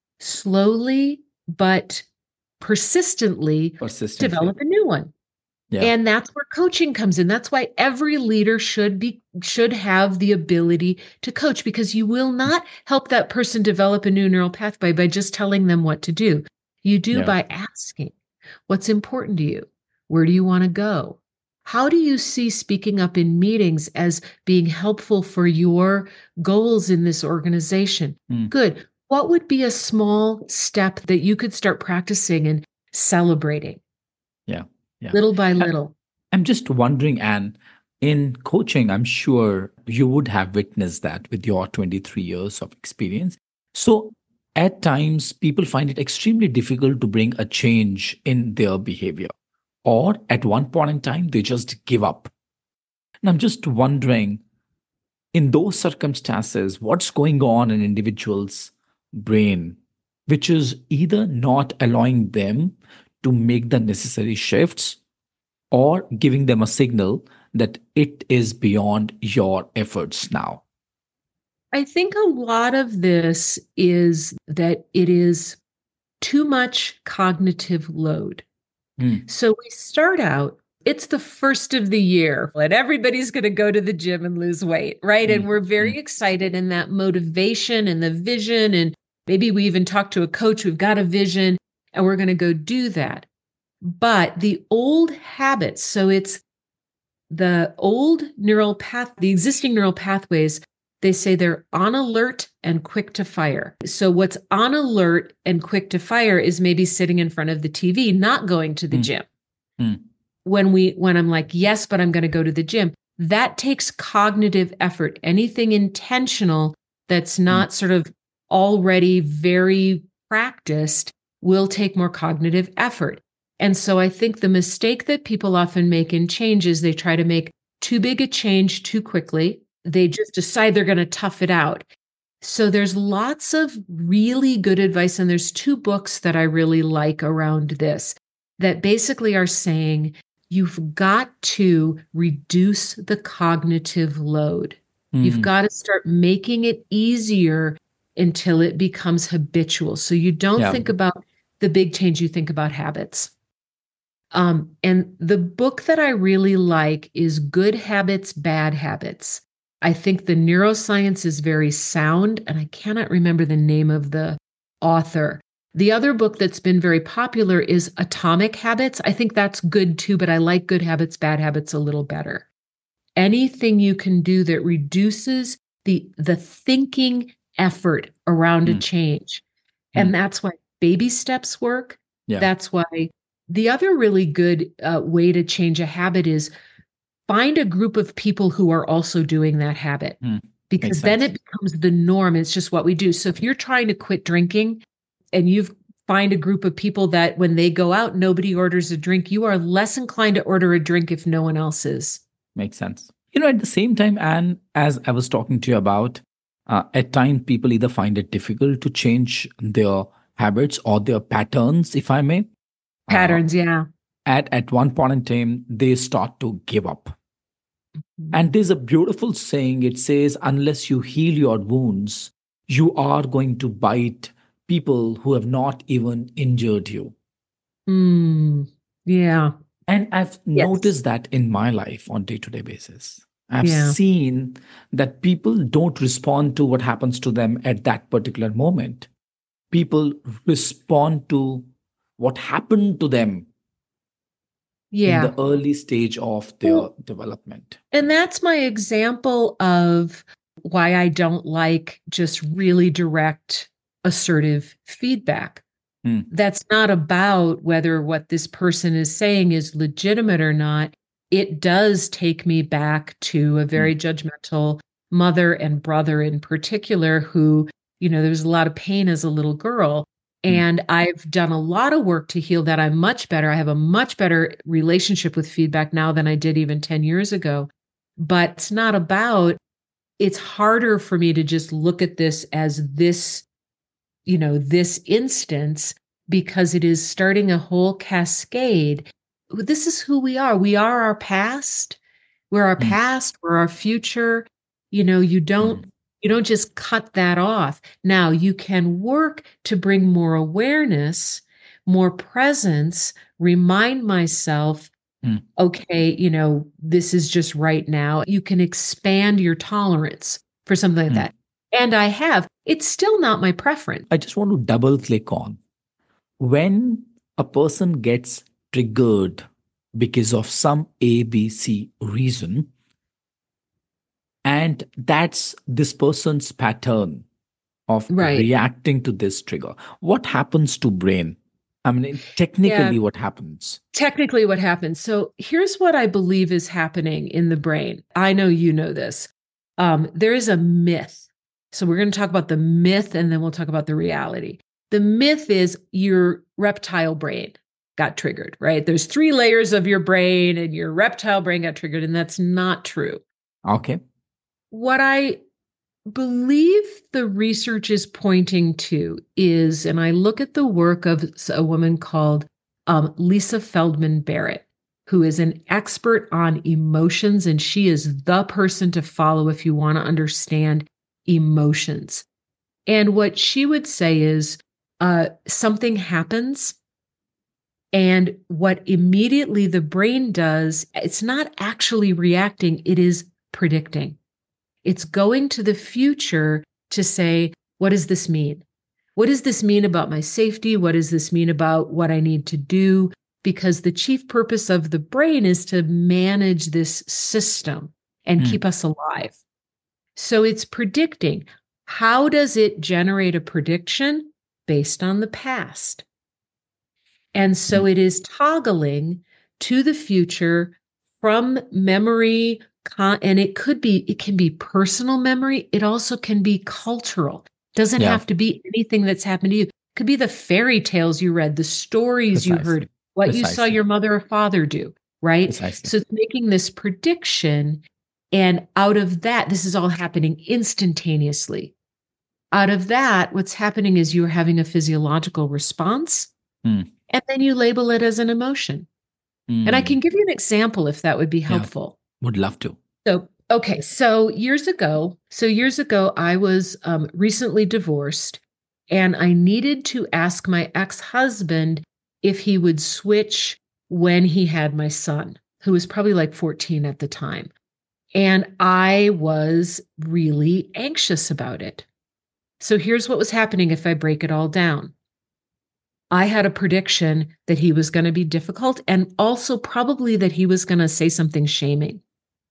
Speaker 1: slowly but persistently
Speaker 2: Persistently.
Speaker 1: develop a new one.
Speaker 2: Yeah.
Speaker 1: And that's where coaching comes in. That's why every leader should be should have the ability to coach, because you will not help that person develop a new neural pathway by just telling them what to do. You do
Speaker 2: Yeah.
Speaker 1: by asking, what's important to you? Where do you want to go? How do you see speaking up in meetings as being helpful for your goals in this organization?
Speaker 2: Mm.
Speaker 1: Good. What would be a small step that you could start practicing and celebrating
Speaker 2: Yeah. Yeah.
Speaker 1: little by
Speaker 2: I-
Speaker 1: little?
Speaker 2: I'm just wondering, Anne, in coaching, I'm sure you would have witnessed that with your twenty-three years of experience. So at times, people find it extremely difficult to bring a change in their behavior. Or at one point in time, they just give up. And I'm just wondering, in those circumstances, what's going on in individuals' brain, which is either not allowing them to make the necessary shifts or giving them a signal that it is beyond your efforts now?
Speaker 1: I think a lot of this is that it is too much cognitive load.
Speaker 2: Mm.
Speaker 1: So we start out, it's the first of the year, and everybody's going to go to the gym and lose weight, right?
Speaker 2: Mm.
Speaker 1: And we're very
Speaker 2: Mm.
Speaker 1: excited, and that motivation and the vision, and maybe we even talk to a coach, we've got a vision, and we're going to go do that. But the old habits, so it's the old neural path, the existing neural pathways, they say they're on alert and quick to fire. So what's on alert and quick to fire is maybe sitting in front of the T V, not going to the
Speaker 2: Mm.
Speaker 1: gym.
Speaker 2: Mm.
Speaker 1: When we, when I'm like, yes, but I'm going to go to the gym, that takes cognitive effort. Anything intentional that's not sort of already very practiced will take more cognitive effort. And so I think the mistake that people often make in change is they try to make too big a change too quickly. They just decide they're going to tough it out. So there's lots of really good advice. And there's two books that I really like around this that basically are saying you've got to reduce the cognitive load.
Speaker 2: Mm.
Speaker 1: You've got to start making it easier until it becomes habitual. So you don't
Speaker 2: Yeah.
Speaker 1: think about the big change, you think about habits. Um, and the book that I really like is Good Habits, Bad Habits. I think the neuroscience is very sound, and I cannot remember the name of the author. The other book that's been very popular is Atomic Habits. I think that's good too, but I like Good Habits, Bad Habits a little better. Anything you can do that reduces the, the thinking effort around a
Speaker 2: Mm.
Speaker 1: change.
Speaker 2: Mm.
Speaker 1: And that's why baby steps work.
Speaker 2: Yeah.
Speaker 1: That's why the other really good uh, way to change a habit is find a group of people who are also doing that habit,
Speaker 2: Mm.
Speaker 1: because
Speaker 2: Makes
Speaker 1: then
Speaker 2: sense.
Speaker 1: it becomes the norm. It's just what we do. So if you're trying to quit drinking and you find a group of people that when they go out, nobody orders a drink, you are less inclined to order a drink if no one else is.
Speaker 2: Makes sense. You know, at the same time, Anne, as I was talking to you about, uh, at times people either find it difficult to change their habits or their patterns, if I may. Uh,
Speaker 1: Patterns, yeah.
Speaker 2: at, at one point in time, they start to give up. And there's a beautiful saying. It says, unless you heal your wounds, you are going to bite people who have not even injured you.
Speaker 1: Mm, yeah.
Speaker 2: And I've
Speaker 1: Yes.
Speaker 2: noticed that in my life on day-to-day basis. I've
Speaker 1: Yeah.
Speaker 2: seen that people don't respond to what happens to them at that particular moment. People respond to what happened to them in
Speaker 1: Yeah.
Speaker 2: the early stage of their
Speaker 1: Well,
Speaker 2: development.
Speaker 1: and that's my example of why I don't like just really direct, assertive feedback.
Speaker 2: Hmm.
Speaker 1: That's not about whether what this person is saying is legitimate or not. It does take me back to a very judgmental mother and brother in particular who, you know, there was a lot of pain as a little girl. And I've done a lot of work to heal that. I'm much better. I have a much better relationship with feedback now than I did even ten years ago. But it's not about, it's harder for me to just look at this as this, you know, this instance, because it is starting a whole cascade. This is who we are. We are our past. We're our
Speaker 2: Mm.
Speaker 1: past. We're our future. You know, you don't
Speaker 2: Mm.
Speaker 1: you don't just cut that off. Now you can work to bring more awareness, more presence, remind myself,
Speaker 2: Mm.
Speaker 1: okay, you know, this is just right now. You can expand your tolerance for something like
Speaker 2: Mm.
Speaker 1: that. And I have. It's still not my preference.
Speaker 2: I just want to double click on when a person gets triggered because of some A B C reason, and that's this person's pattern of
Speaker 1: Right.
Speaker 2: reacting to this trigger. What happens to brain? I mean, technically,
Speaker 1: Yeah.
Speaker 2: what happens?
Speaker 1: Technically, what happens. So here's what I believe is happening in the brain. I know you know this. Um, there is a myth. So we're going to talk about the myth and then we'll talk about the reality. The myth is your reptile brain got triggered, right? There's three layers of your brain and your reptile brain got triggered, and that's not true.
Speaker 2: Okay.
Speaker 1: What I believe the research is pointing to is, and I look at the work of a woman called um, Lisa Feldman Barrett, who is an expert on emotions, and she is the person to follow if you want to understand emotions. And what she would say is uh, something happens, and what immediately the brain does, it's not actually reacting, it is predicting. It's going to the future to say, what does this mean? What does this mean about my safety? What does this mean about what I need to do? Because the chief purpose of the brain is to manage this system and
Speaker 2: Mm.
Speaker 1: keep us alive. So it's predicting. How does it generate a prediction? Based on the past. And so
Speaker 2: Mm.
Speaker 1: it is toggling to the future from memory, con- and it could be, it can be personal memory. It also can be cultural. Doesn't
Speaker 2: Yeah.
Speaker 1: have to be anything that's happened to you. It could be the fairy tales you read, the stories you
Speaker 2: Precisely.
Speaker 1: heard, what you saw
Speaker 2: Precisely.
Speaker 1: your mother or father do, right?
Speaker 2: Precisely.
Speaker 1: So it's making this prediction. And out of that, this is all happening instantaneously. Out of that, what's happening is you're having a physiological response.
Speaker 2: Mm.
Speaker 1: And then you label it as an emotion. And I
Speaker 2: Mm.
Speaker 1: can give you an example if that would be
Speaker 2: Yeah.
Speaker 1: helpful.
Speaker 2: Would love to.
Speaker 1: So, okay. So years ago, so years ago, I was um, recently divorced, and I needed to ask my ex-husband if he would switch when he had my son, who was probably like fourteen at the time. And I was really anxious about it. So here's what was happening if I break it all down. I had a prediction that he was going to be difficult, and also probably that he was going to say something shaming.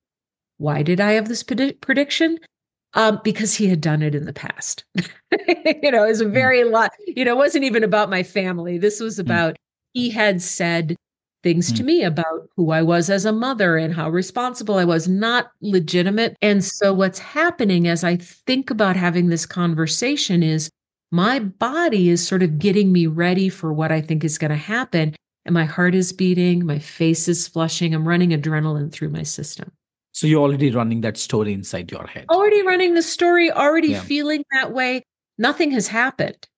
Speaker 1: Why did I have this predi- prediction? Um, because he had done it in the past. You know, it was a very lot, you know, it wasn't even about my family. This was about, he had said things to
Speaker 2: Mm.
Speaker 1: me about who I was as a mother and how responsible I was, not legitimate. And so what's happening as I think about having this conversation is my body is sort of getting me ready for what I think is going to happen. And my heart is beating, my face is flushing, I'm running adrenaline through my system.
Speaker 2: So you're already running that story inside your head.
Speaker 1: Already running the story, already
Speaker 2: Yeah.
Speaker 1: feeling that way. Nothing has happened.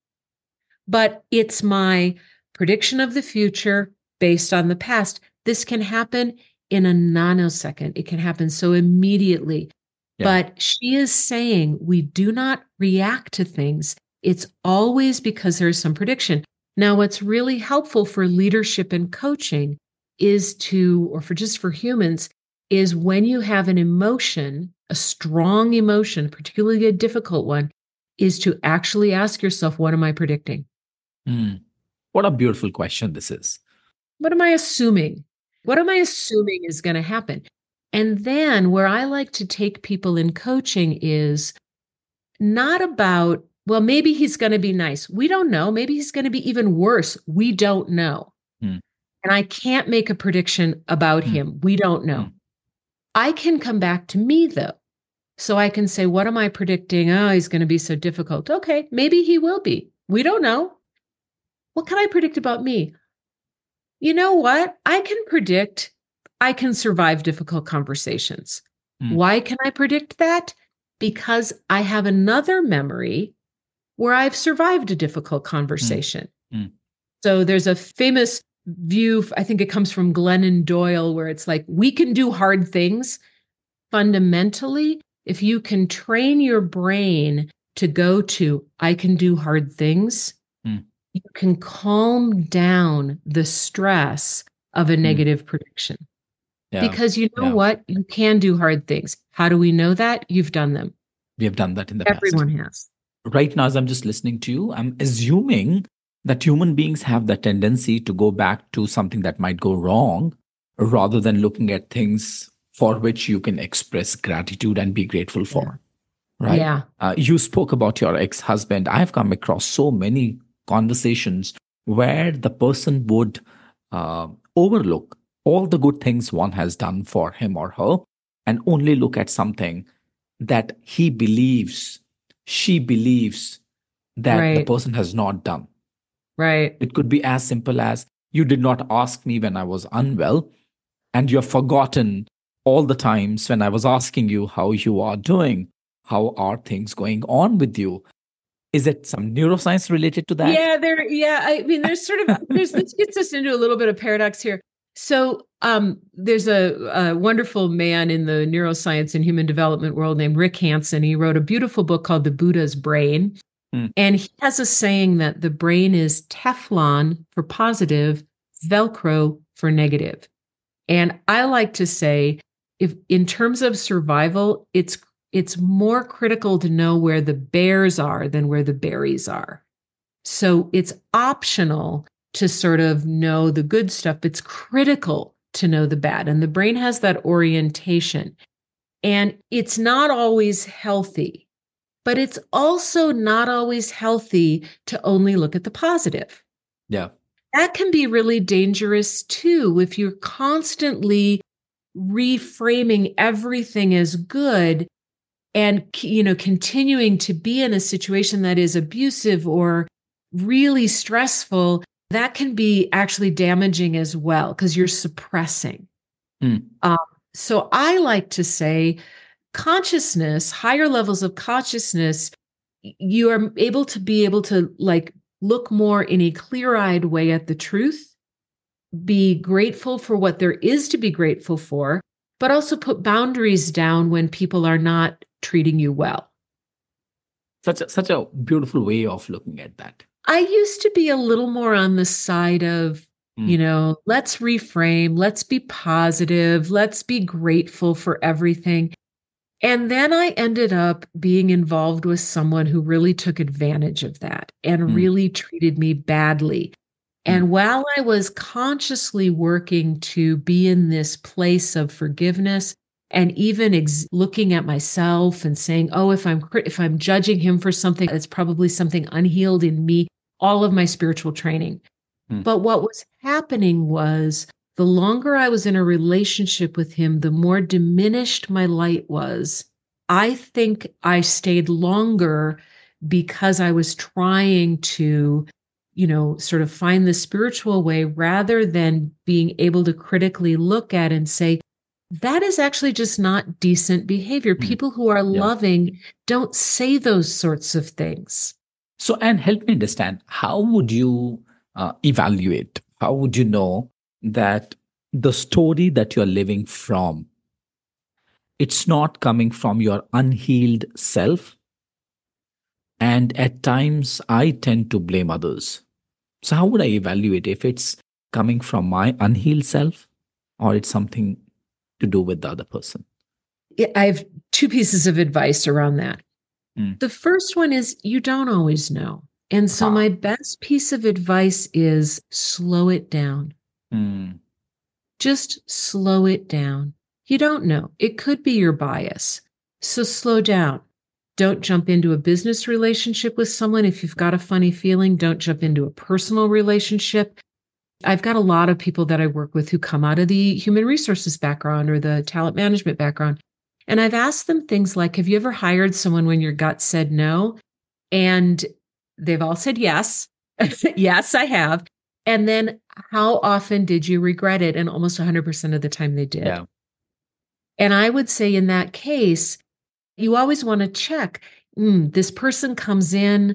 Speaker 1: But it's my prediction of the future based on the past. This can happen in a nanosecond. It can happen so immediately.
Speaker 2: Yeah.
Speaker 1: But she is saying we do not react to things. It's always because there's some prediction. Now, what's really helpful for leadership and coaching is to, or for just for humans, is when you have an emotion, a strong emotion, particularly a difficult one, is to actually ask yourself, what am I predicting?
Speaker 2: Mm. What a beautiful question this is.
Speaker 1: What am I assuming? What am I assuming is going to happen? And then where I like to take people in coaching is not about, well, maybe he's going to be nice. We don't know. Maybe he's going to be even worse. We don't know.
Speaker 2: Hmm.
Speaker 1: And I can't make a prediction about
Speaker 2: Hmm.
Speaker 1: him. We don't know.
Speaker 2: Hmm.
Speaker 1: I can come back to me, though. So I can say, what am I predicting? Oh, he's going to be so difficult. Okay, maybe he will be. We don't know. What can I predict about me? You know what? I can predict I can survive difficult conversations.
Speaker 2: Hmm.
Speaker 1: Why can I predict that? Because I have another memory where I've survived a difficult conversation.
Speaker 2: Hmm. Hmm.
Speaker 1: So there's a famous view, I think it comes from Glennon Doyle, where it's like, we can do hard things. Fundamentally, if you can train your brain to go to, I can do hard things,
Speaker 2: Mm.
Speaker 1: you can calm down the stress of a
Speaker 2: Mm.
Speaker 1: negative prediction.
Speaker 2: Yeah.
Speaker 1: Because you know
Speaker 2: Yeah.
Speaker 1: what? You can do hard things. How do we know that? You've done them.
Speaker 2: We have done that in the
Speaker 1: Everyone
Speaker 2: past.
Speaker 1: has.
Speaker 2: Right now, as I'm just listening to you, I'm assuming that human beings have the tendency to go back to something that might go wrong rather than looking at things for which you can express gratitude and be grateful for. Right?
Speaker 1: Yeah.
Speaker 2: Uh, you spoke about your ex-husband. I've come across so many conversations where the person would uh, overlook all the good things one has done for him or her and only look at something that he believes, she believes that the
Speaker 1: Right.
Speaker 2: person has not done.
Speaker 1: Right.
Speaker 2: It could be as simple as, you did not ask me when I was unwell, and you've forgotten all the times when I was asking you how you are doing. How are things going on with you? Is it some neuroscience related to that?
Speaker 1: Yeah, there. Yeah, I mean, there's sort of there's this gets us into a little bit of paradox here. So, um, there's a, a wonderful man in the neuroscience and human development world named Rick Hanson. He wrote a beautiful book called The Buddha's Brain,
Speaker 2: Hmm.
Speaker 1: and he has a saying that the brain is Teflon for positive, Velcro for negative. And I like to say, if in terms of survival, it's it's more critical to know where the bears are than where the berries are. So it's optional to sort of know the good stuff. It's critical to know the bad. And the brain has that orientation. And it's not always healthy, but it's also not always healthy to only look at the positive.
Speaker 2: Yeah.
Speaker 1: That can be really dangerous too if you're constantly reframing everything as good and, you know, continuing to be in a situation that is abusive or really stressful. That can be actually damaging as well because you're suppressing.
Speaker 2: Mm.
Speaker 1: Um, so I like to say consciousness, higher levels of consciousness, you are able to be able to like look more in a clear-eyed way at the truth, be grateful for what there is to be grateful for, but also put boundaries down when people are not treating you well.
Speaker 2: Such a, such a beautiful way of looking at that.
Speaker 1: I used to be a little more on the side of,
Speaker 2: Mm.
Speaker 1: you know, let's reframe, let's be positive, let's be grateful for everything. And then I ended up being involved with someone who really took advantage of that and
Speaker 2: Mm.
Speaker 1: really treated me badly. And
Speaker 2: Mm.
Speaker 1: while I was consciously working to be in this place of forgiveness and even ex- looking at myself and saying, oh, if I'm crit- if I'm judging him for something, it's probably something unhealed in me, all of my spiritual training.
Speaker 2: Mm.
Speaker 1: But what was happening was the longer I was in a relationship with him, the more diminished my light was. I think I stayed longer because I was trying to, you know, sort of find the spiritual way rather than being able to critically look at and say, that is actually just not decent behavior.
Speaker 2: Mm.
Speaker 1: People who are
Speaker 2: Yeah.
Speaker 1: loving don't say those sorts of things.
Speaker 2: So, and help me understand, how would you uh, evaluate? How would you know that the story that you're living from, it's not coming from your unhealed self? And at times, I tend to blame others. So, how would I evaluate if it's coming from my unhealed self or it's something to do with the other person?
Speaker 1: I have two pieces of advice around that.
Speaker 2: Mm.
Speaker 1: The first one is you don't always know. And so
Speaker 2: Ah.
Speaker 1: my best piece of advice is slow it down.
Speaker 2: Mm.
Speaker 1: just slow it down. You don't know. It could be your bias. So slow down. Don't jump into a business relationship with someone. If you've got a funny feeling, don't jump into a personal relationship. I've got a lot of people that I work with who come out of the human resources background or the talent management background. And I've asked them things like, have you ever hired someone when your gut said no? And they've all said yes. Yes, I have. And then how often did you regret it? And almost one hundred percent of the time they did.
Speaker 2: Yeah.
Speaker 1: And I would say in that case, you always want to check, mm, this person comes in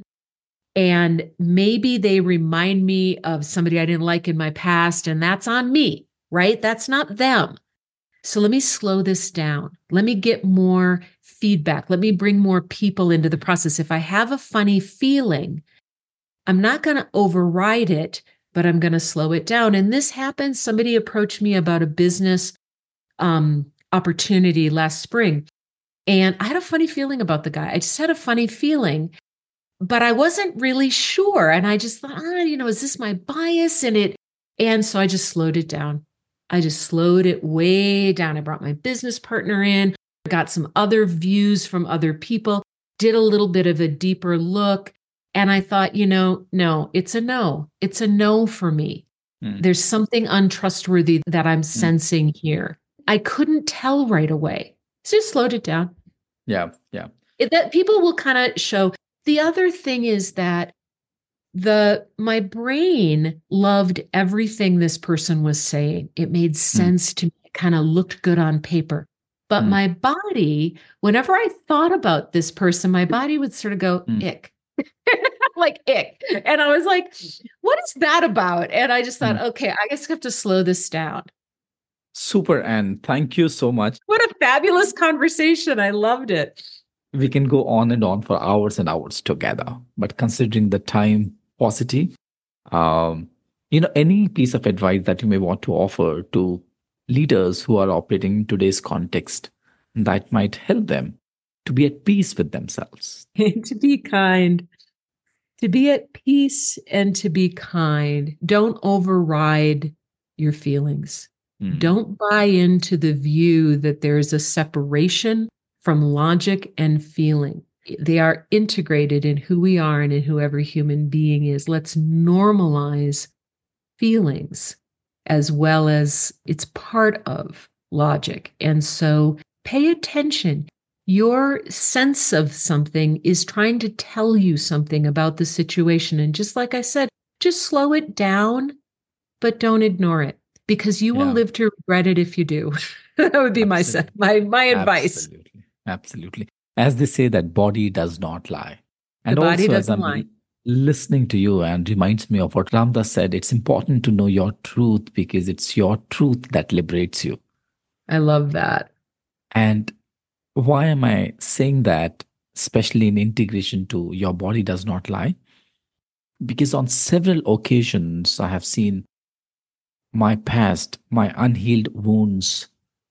Speaker 1: and maybe they remind me of somebody I didn't like in my past, and that's on me, right? That's not them. So let me slow this down. Let me get more feedback. Let me bring more people into the process. If I have a funny feeling, I'm not going to override it, but I'm going to slow it down. And this happened. Somebody approached me about a business um, opportunity last spring. And I had a funny feeling about the guy. I just had a funny feeling, but I wasn't really sure. And I just thought, ah, you know, is this my bias in it? And so I just slowed it down. I just slowed it way down. I brought my business partner in, got some other views from other people, did a little bit of a deeper look. And I thought, you know, no, it's a no. It's a no for me. Mm. There's something untrustworthy that I'm mm. sensing here. I couldn't tell right away. So just slowed it down.
Speaker 2: Yeah, yeah.
Speaker 1: It, that people will kind of show. The other thing is that the my brain loved everything this person was saying. It made sense mm. to me. It kind of looked good on paper. But mm. my body, whenever I thought about this person, my body would sort of go, mm. ick. Like ick. And I was like, what is that about? And I just thought, mm. okay, I guess I have to slow this down.
Speaker 2: Super, Anne. Thank you so much.
Speaker 1: What a fabulous conversation. I loved it.
Speaker 2: We can go on and on for hours and hours together. But considering the time paucity, um, you know, any piece of advice that you may want to offer to leaders who are operating in today's context that might help them to be at peace with themselves?
Speaker 1: To be kind. To be at peace and to be kind. Don't override your feelings. Mm. Don't buy into the view that there's a separation from logic and feeling. They are integrated in who we are and in who every human being is. Let's normalize feelings as well as it's part of logic. And so pay attention. Your sense of something is trying to tell you something about the situation. And just like I said, just slow it down, but don't ignore it, because you will yeah. live to regret it if you do. That would be my, my my advice.
Speaker 2: Absolutely. Absolutely. As they say, that body does not lie. And
Speaker 1: the body
Speaker 2: also,
Speaker 1: doesn't
Speaker 2: as I'm
Speaker 1: lie.
Speaker 2: Listening to you and reminds me of what Ram Dass said, it's important to know your truth because it's your truth that liberates you.
Speaker 1: I love that.
Speaker 2: And why am I saying that, especially in integration to your body does not lie? Because on several occasions, I have seen my past, my unhealed wounds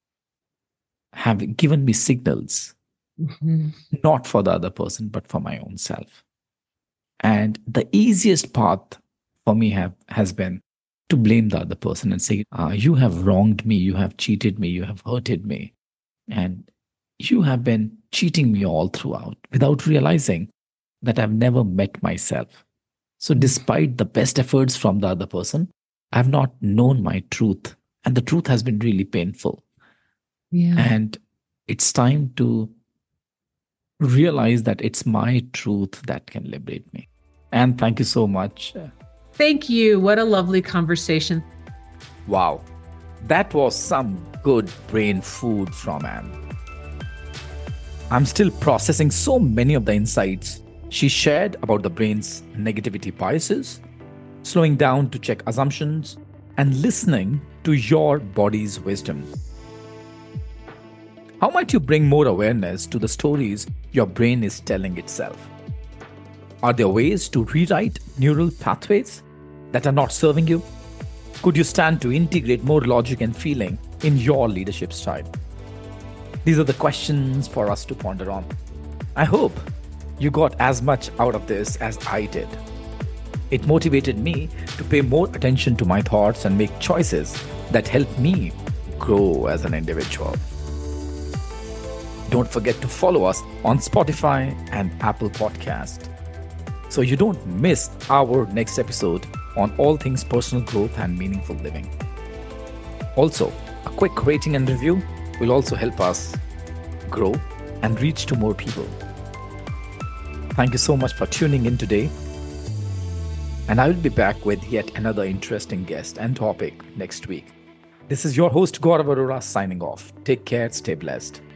Speaker 2: have given me signals, mm-hmm. not for the other person, but for my own self. And the easiest path for me have, has been to blame the other person and say, uh, you have wronged me, you have cheated me, you have hurted me. And you have been cheating me all throughout without realizing that I've never met myself. So despite the best efforts from the other person, I've not known my truth. And the truth has been really painful.
Speaker 1: Yeah.
Speaker 2: And it's time to realize that it's my truth that can liberate me. And thank you so much.
Speaker 1: Thank you. What a lovely conversation.
Speaker 2: Wow. That was some good brain food from Anne. I'm still processing so many of the insights she shared about the brain's negativity biases, slowing down to check assumptions, and listening to your body's wisdom. How might you bring more awareness to the stories your brain is telling itself? Are there ways to rewrite neural pathways that are not serving you? Could you stand to integrate more logic and feeling in your leadership style? These are the questions for us to ponder on. I hope you got as much out of this as I did. It motivated me to pay more attention to my thoughts and make choices that helped me grow as an individual. Don't forget to follow us on Spotify and Apple Podcast so you don't miss our next episode on all things personal growth and meaningful living. Also, a quick rating and review will also help us grow and reach to more people. Thank you so much for tuning in today. And I will be back with yet another interesting guest and topic next week. This is your host, Gaurav Arora, signing off. Take care, stay blessed.